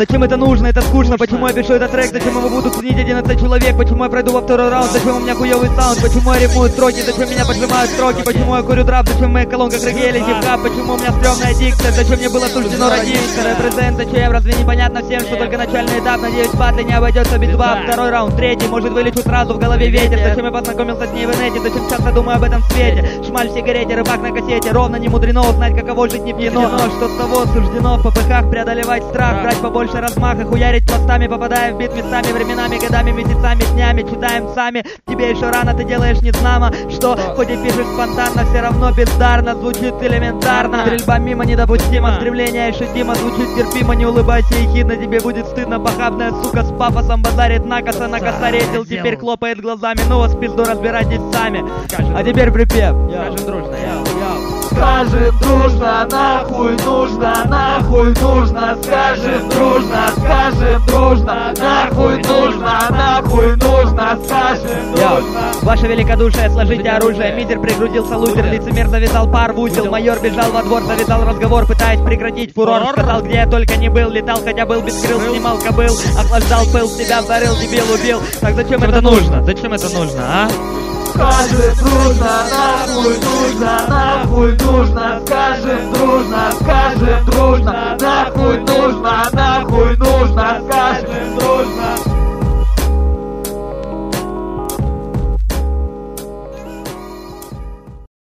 Зачем это нужно, это скучно, почему я пишу этот трек, зачем его будут ценить 11 человек, почему я пройду во второй раунд, зачем у меня хуёвый саунд, почему я рифмую строки, зачем меня поджимают строки, почему я курю драп, зачем в моих колонках регги или хип-хап, почему у меня стрёмная дикция, зачем мне было суждено родиться, репрезент зачем, разве непонятно всем, что только начальный этап, надеюсь, в батле не обойдется без два, второй раунд, третий, может вылечу сразу в голове ветер, зачем я познакомился с ней в инете, зачем часто думаю об этом свете, шмаль в сигарете, рыбак на кассете, ровно не мудрено узнать, каково жить не пьяно, что с того суждено в ППХ преодолевать страх, брать побольше размаха, хуярить пластами, попадая в бит местами, временами, годами, месяцами, днями, читаем сами, тебе еще рано, ты делаешь незнамо, что, хоть и пишешь спонтанно, все равно бездарно, звучит элементарно, стрельба мимо недопустима, стремление ощутимо, звучит терпимо, не улыбайся ехидно, тебе будет стыдно, похабная сука с пафосом базарит накоса, накосоретил, теперь хлопает глазами, ну вас в пизду разбирайтесь сами, а теперь припев, скажем дружно, Скажем дружно, нахуй нужно, нахуй нужно, скажем дружно, нахуй нужно, нахуй нужно, скажем дружно. Ваше великодушие, сложите оружие, митер пригрузился лузер, лицемер завязал пар в узел, майор бежал во двор, завязал разговор, пытаясь прекратить фурор, сказал, где я только не был, летал, хотя был без крыл, снимал кобыл, охлаждал пыл, себя варил, дебил убил, так зачем это нужно? Зачем это нужно, а? Скажем дружно, нахуй нужно, скажем дружно, нахуй нужно,